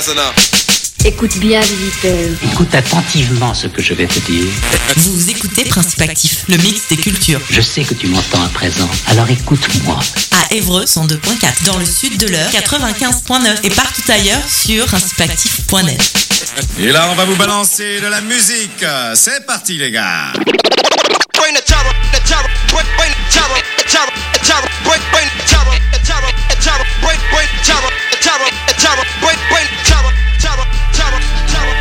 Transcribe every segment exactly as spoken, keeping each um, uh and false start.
That's enough. Écoute bien, visiteur. Écoute attentivement ce que je vais te dire. Vous écoutez Principe Actif, le mix des cultures. Je sais que tu m'entends à présent, alors écoute-moi. À Évreux, cent deux point quatre, dans le sud de l'Eure, quatre-vingt-quinze point neuf et partout ailleurs sur principe actif point net. Et là, on va vous balancer de la musique. C'est parti, les gars. Bring the terror, the terror, bring, bring the terror, the terror, the terror, bring, bring the terror, the terror, the terror, bring, bring the terror, the terror, the terror, bring, bring the terror, terror, terror, terror.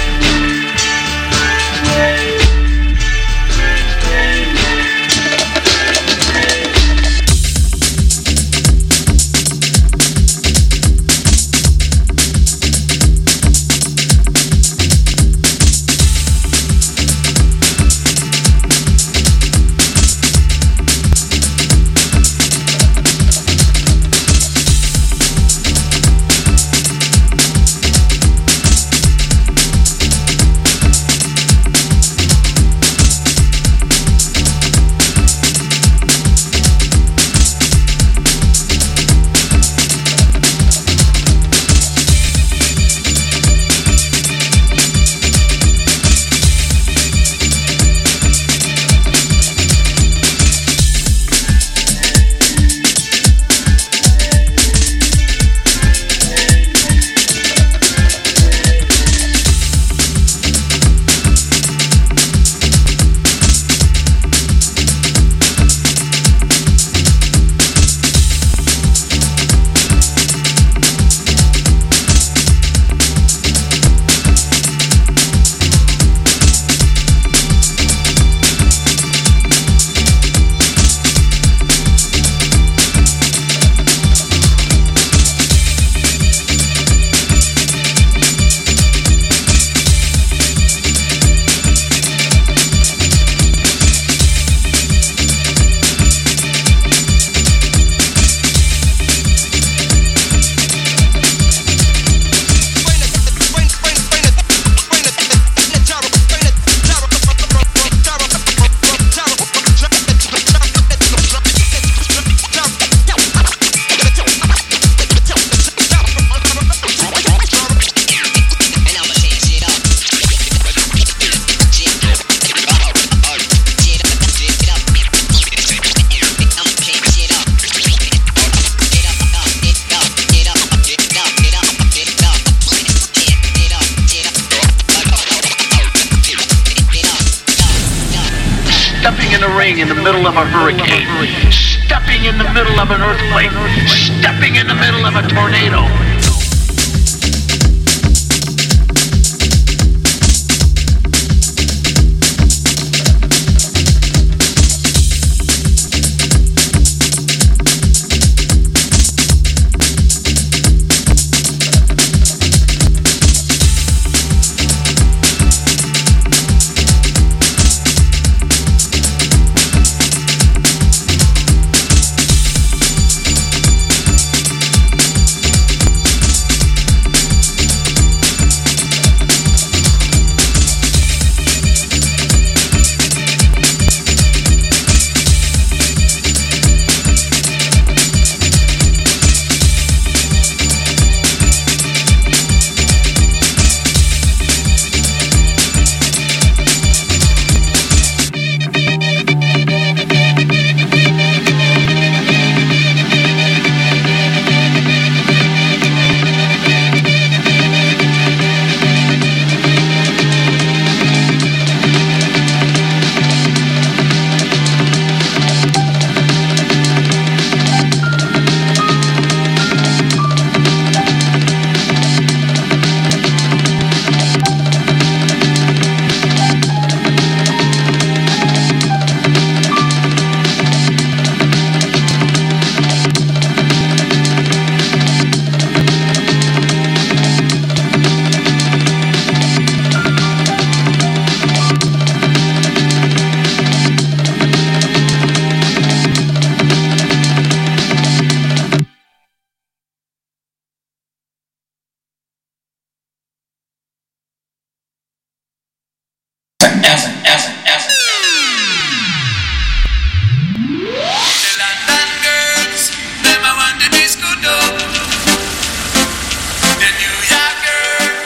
in the middle of a hurricane, stepping in the middle of an earthquake, stepping in the middle of a tornado. New York girl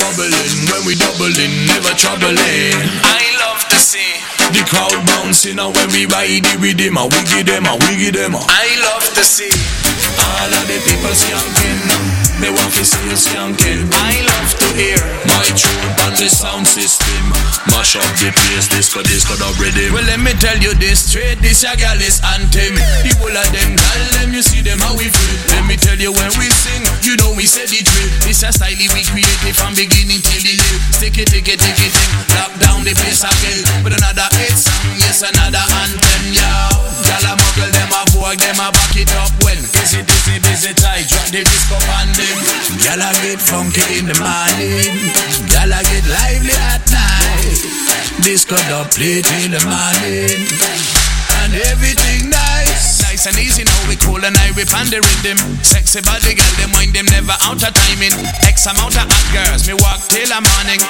bubbling when we doubling, never troubling. I love to see the crowd bouncing and when we ride it with them, and we give them, and we give them. I love to see all of the people skanking. Me want to see you skanking. I love to hear my tune on the sound system. Mash up the place, disco, disco, the rhythm. Well, let me tell you this straight, this a gal is anthem. The whole of them gal, them you see them how we feel. Let me tell you when we sing, you know we say the drill. This a style we created from beginning till the end. Stick it, take it, take it, take it. Lock down the place again with another hit song, yes, another anthem, yo. Gal a muggle, them a vogue, them a back it up when busy, busy, busy tight, drop the disco on them. Gal a get funky in the morning, gal a get lively at night. Disco dub play till the morning, and everything nice. Nice and easy now, we cool and I whip on the rhythm. Sexy body girl, them mind them never out of timing. X amount of hot girls, me walk till the morning.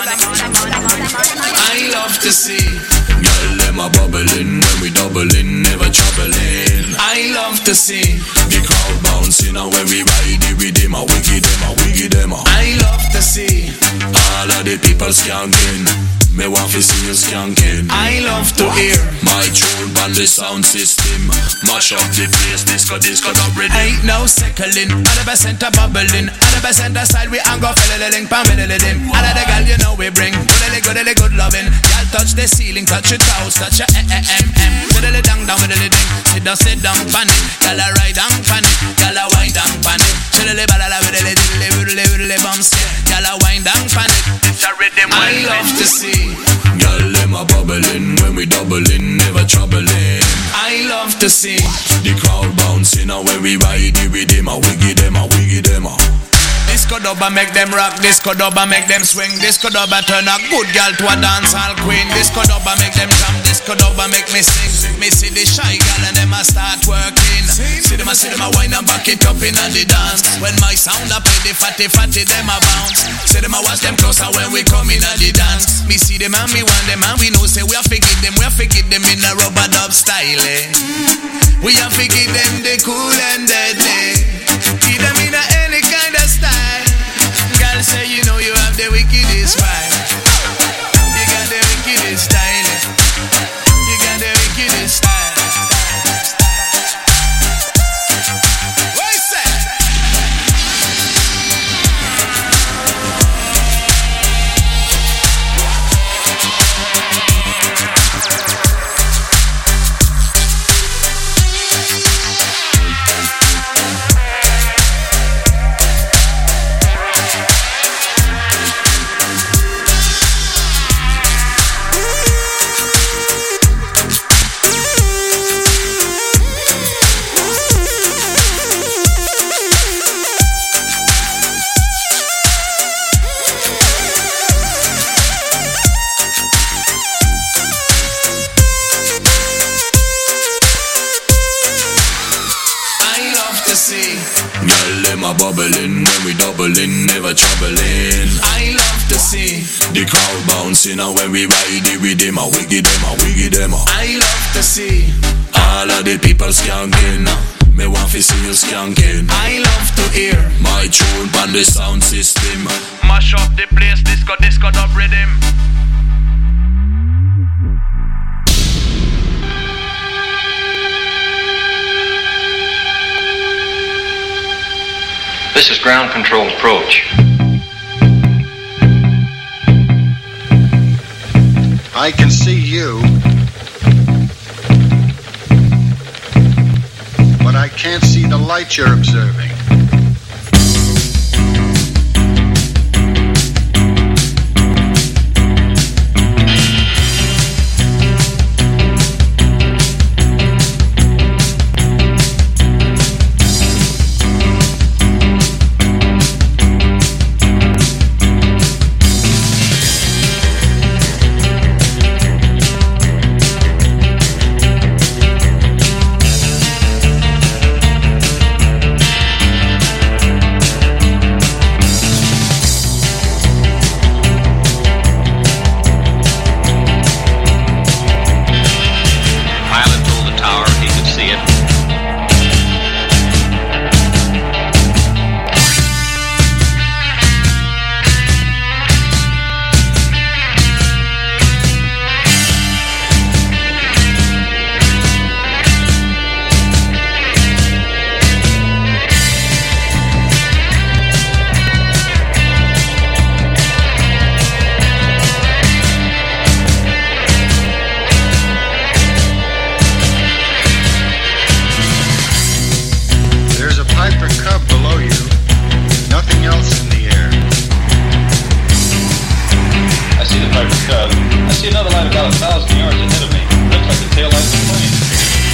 I love to see girl, them a bubbling when we doubling, never troubling. I love to see the crowd bouncing and when we ride it with them, and we give them, and we give them. I love to see all of the people skanking. Me want to see you skanking. I love to hear my tune on the sound system. Mash up the place, disco, disco, the rhythm. Ain't no seconding, all the best center bubbling. All the best center style, we hang off, fiddle-a-ling, pam-fiddle-a-dim. All of the gal, you know we bring goodly, goodly, good loving. Y'all touch the ceiling, touch your toes, touch your eh-eh-em-em. Fiddle-a-dang, down, fiddle-a-ding. Sit down, sit down, panic. Gal a ride and panic, gal a wind and panic. Fiddle-a-balala, fiddle-a-diddle-a, fiddle-a-fiddle-a, bum scare. Gal a wind and panic. It's a rhythm I love to see. Girl, them a bubbling when we doubling, never troubling. I love to see the crowd bouncing and when we ride it with them, and we give them, and we give them. Disco dubba make them rock, disco dubba make them swing, disco dubba turn a good girl to a dancehall queen. Disco dubba make them jump, disco dubba make me sing. Me see the shy girl and them a start working. See them a see them a wine and back it up in the dance. When my sound a play, the fatty fatty them a bounce. See them a watch them closer when we come in the dance. Me see them and me want them and we know say we a forget them, we a forget them in a rubber dub style. Eh? We a forget them the cool and deadly. Give them in a any kind of style. Girl say you know you have the wickedest vibe. You got the wickedest style. You got the wickedest style. What is that? Bubbling when we doubling, never troubling. I love to see the crowd bouncing and when we ride it with them, and we give them, and we give them. I love to see all of the people skanking. Me want to see you skanking. I love to hear my tune on the sound system. Mash up the place, disco, disco, dub rhythm. This is ground control approach. I can see you, but I can't see the light you're observing. Piper Cub below you. Nothing else in the air. I see the Piper Cub. I see another light about a thousand yards ahead of me. Looks like the tail light of the plane.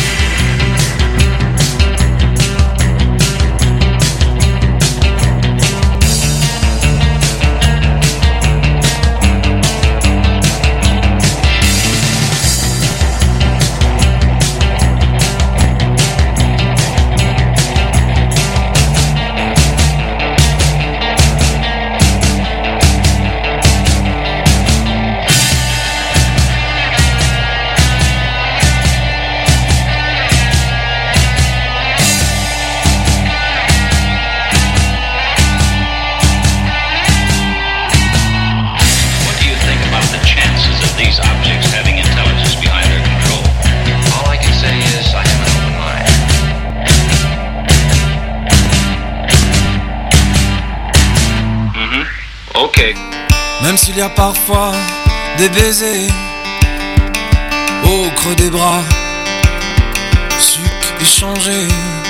Même s'il y a parfois des baisers au creux des bras, suc échangé,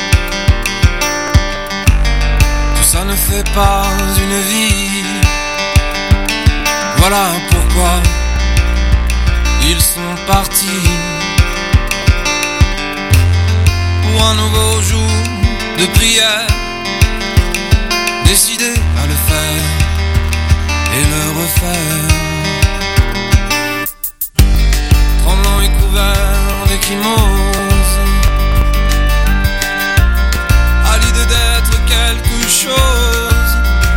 tout ça ne fait pas une vie. Voilà pourquoi ils sont partis pour un nouveau jour de prière, décidés à le faire et le refaire. Tremblant et couvert d'échymose, à l'idée d'être quelque chose,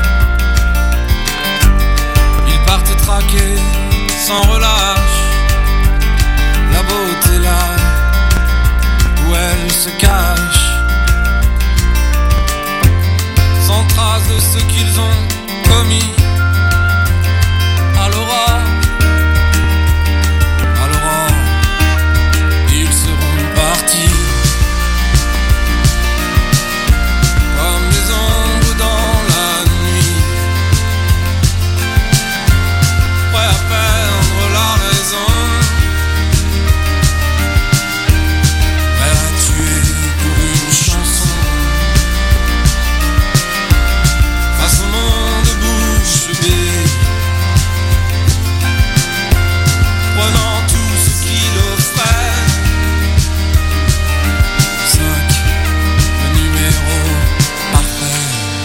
ils partent traquer sans relâche la beauté là où elle se cache, sans trace de ce qu'ils ont commis. À l'aurore, à l'aurore, ils seront partis comme des ombres dans la nuit, prêts à perdre la raison, prêts à tuer pour une chanson, face au monde bouche bée. Prenant tout ce qu'il offrait, cinq, le numéro parfait.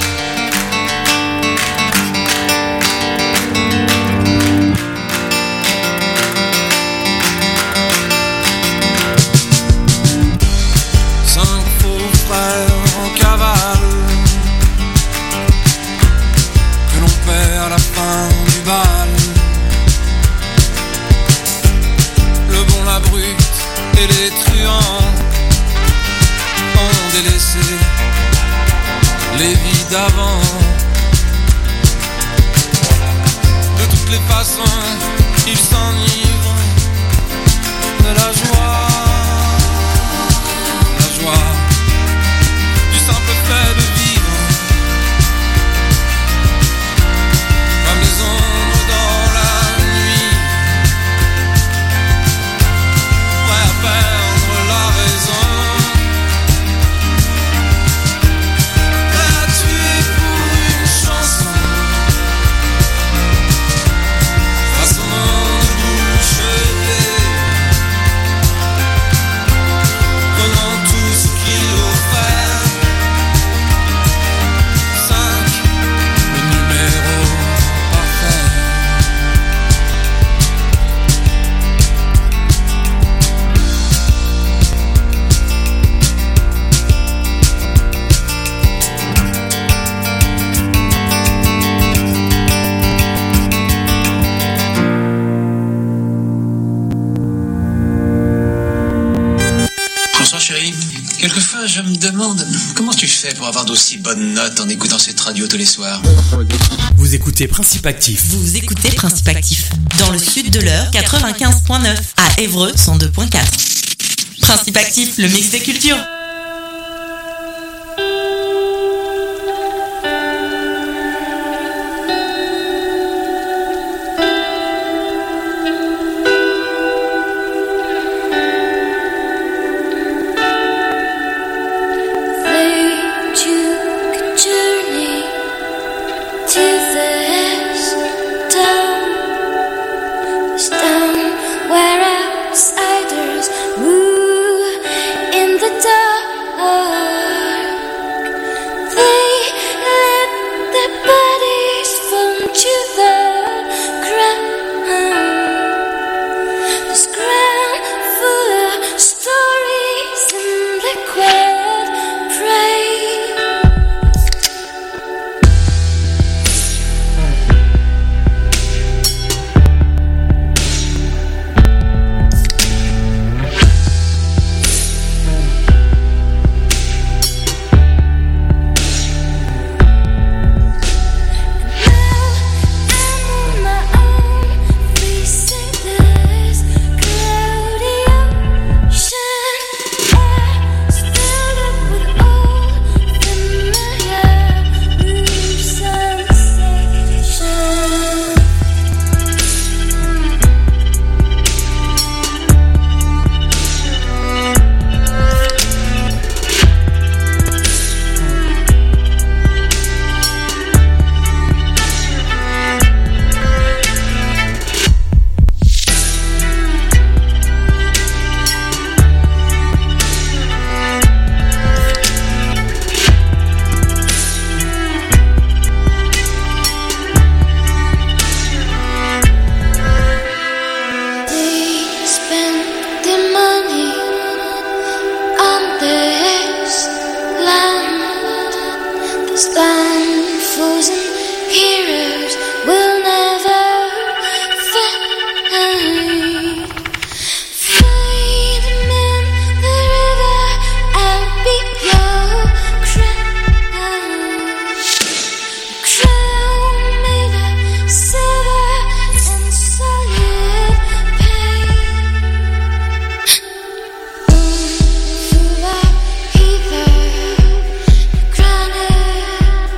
Cinq faux frères en cavale que l'on perd à la fin du bal. La brute et les truands ont délaissé les vies d'avant. De toutes les façons, ils s'enivrent de la joie, la joie du simple fait de vivre, comme les ombres dans la nuit. Perdre la raison, prêt à tuer pour une chanson, face au monde bouche bée, prenant tout ce qu'il offrait. Cinq, le numéro parfait. Chérie, quelquefois je me demande comment tu fais pour avoir d'aussi bonnes notes en écoutant cette radio tous les soirs. Vous écoutez Principe Actif. Vous écoutez Principe Actif dans le sud de l'heure, quatre-vingt-quinze point neuf à Évreux, cent deux point quatre. Principe Actif, le mix des cultures. They choose Granite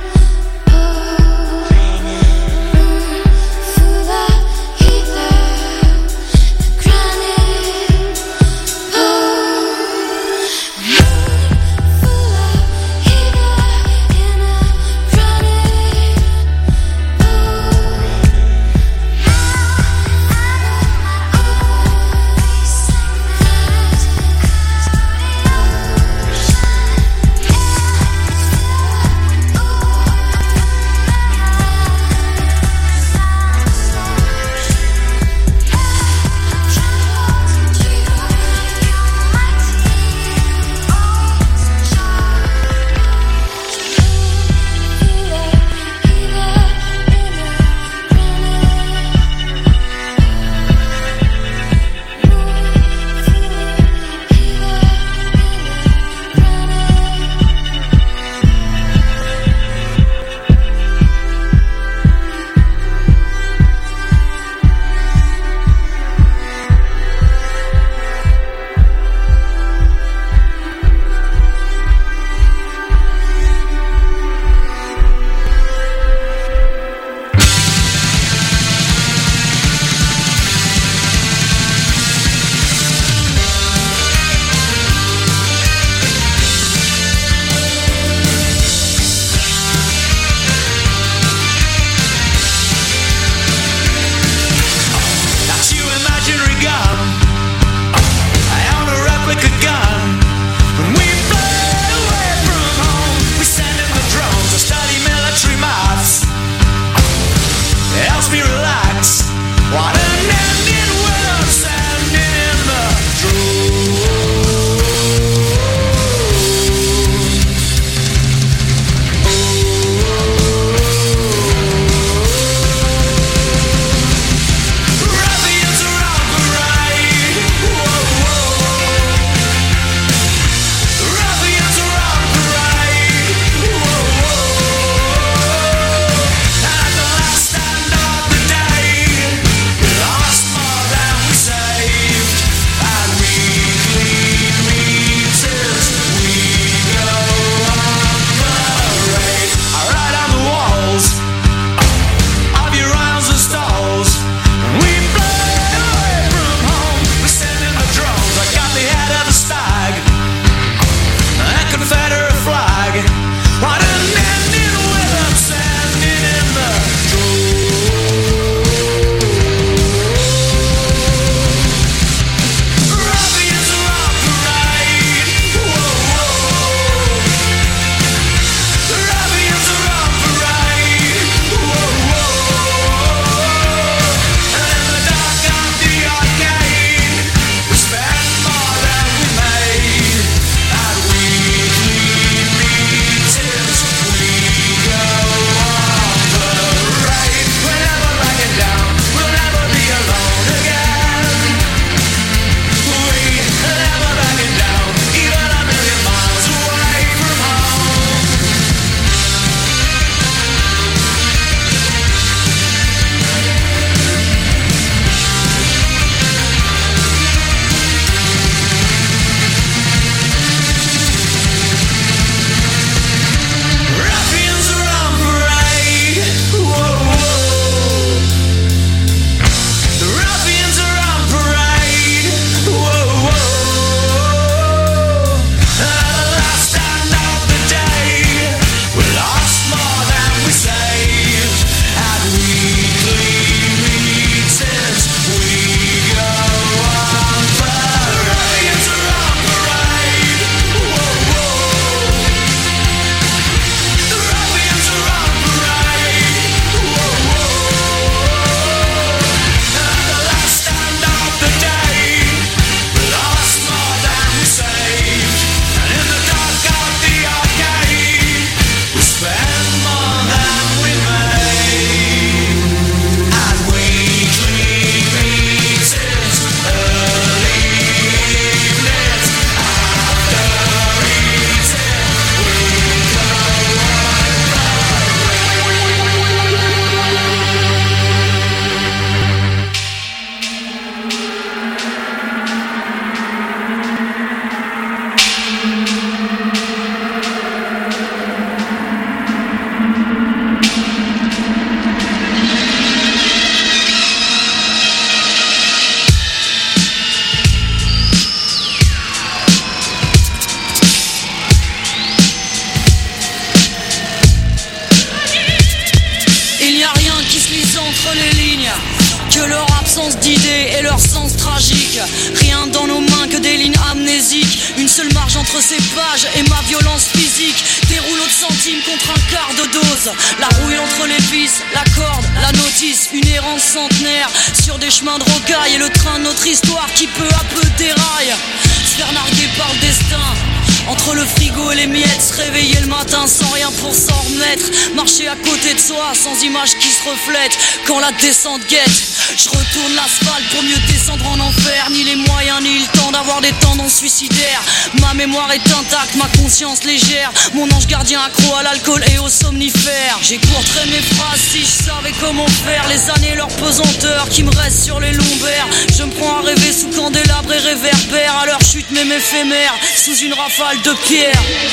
entre les lignes que leur absence d'idées et leur sens tragique. Rien dans nos mains que des lignes amnésiques. Une seule marge entre ces pages et ma violence physique. Des rouleaux de centimes contre un quart de dose. La rouille entre les vis, la corde, la notice. Une errance centenaire sur des chemins de rocaille. Et le train de notre histoire qui peu à peu déraille. Se faire narguer par le destin. Entre le frigo et les miettes, se réveiller le matin sans rien pour s'en remettre. Marcher à côté de soi sans image qui se reflète. Quand la descente guette, je retourne l'asphalte pour mieux descendre en enfer. Ni les moyens ni le temps d'avoir des tendances suicidaires. Ma mémoire est intacte, ma conscience légère. Mon ange gardien accro à l'alcool et aux somnifères. J'écourterais mes phrases si je savais comment faire. Les années, leur pesanteur qui me reste sur les lombaires. Je me prends à rêver sous candélabre et réverbère. À leur chute même éphémère, sous une rafale de pierre.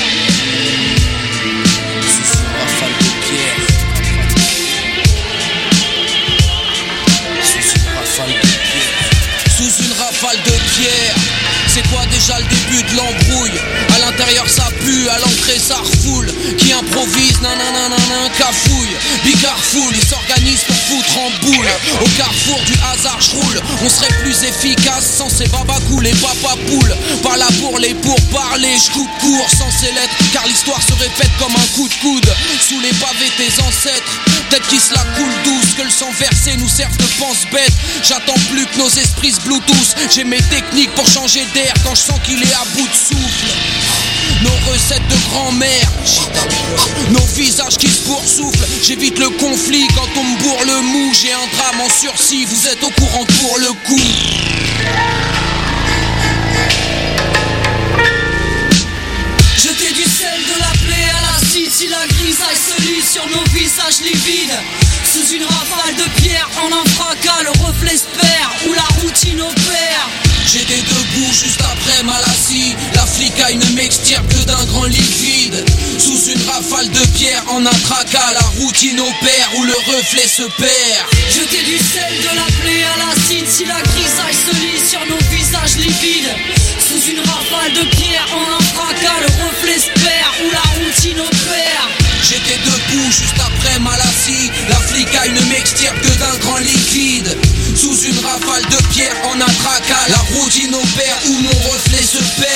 Sous une rafale de pierre. Sous une rafale de pierre. Sous une rafale de pierre. C'est quoi déjà le début de l'embrouille? À l'intérieur ça pue, à l'entrée ça refoule. Qui improvise, nananananan, cafouille. Bicarfoule, il s'organise pour foutre en boule. Au carrefour du hasard j'roule. On serait plus efficace sans ces babacous, les papapoules. Pas là pour les pourparler, j'coupe court sans ces lettres. Car l'histoire se répète comme un coup de coude. Sous les pavés tes ancêtres, peut-être qu'ils se la coulent douce. Que le sang versé nous serve de pense-bête. J'attends plus que nos esprits se bluetooth. J'ai mes techniques pour changer d'air quand je sens qu'il est à bout de souffle. Nos recettes de grand-mère, nos visages qui se poursufflent. J'évite le conflit quand on me bourre le mou. J'ai un drame en sursis, vous êtes au courant pour le coup. Jeter du sel, de la plaie à l'acide. Si la grisaille se lit sur nos visages livides. Sous une rafale de pierre, en un fracas, le reflet se perd, où la routine opère. J'étais debout juste après Malassie. La flicaille ne m'extirpe que d'un grand liquide. Sous une rafale de pierre, en un tracas, la routine opère, où le reflet se perd. Jeter du sel, de la plaie à l'acide. Si la grisaille se lit sur nos visages livides. Sous une rafale de pierre, en un fracas, le reflet se perd, où la routine opère. J'étais debout juste après Malassie. La flicaille ne m'extirpe que d'un grand liquide. Sous une rafale de pierre, en un tracas, la routine opère, où mon reflet se perd.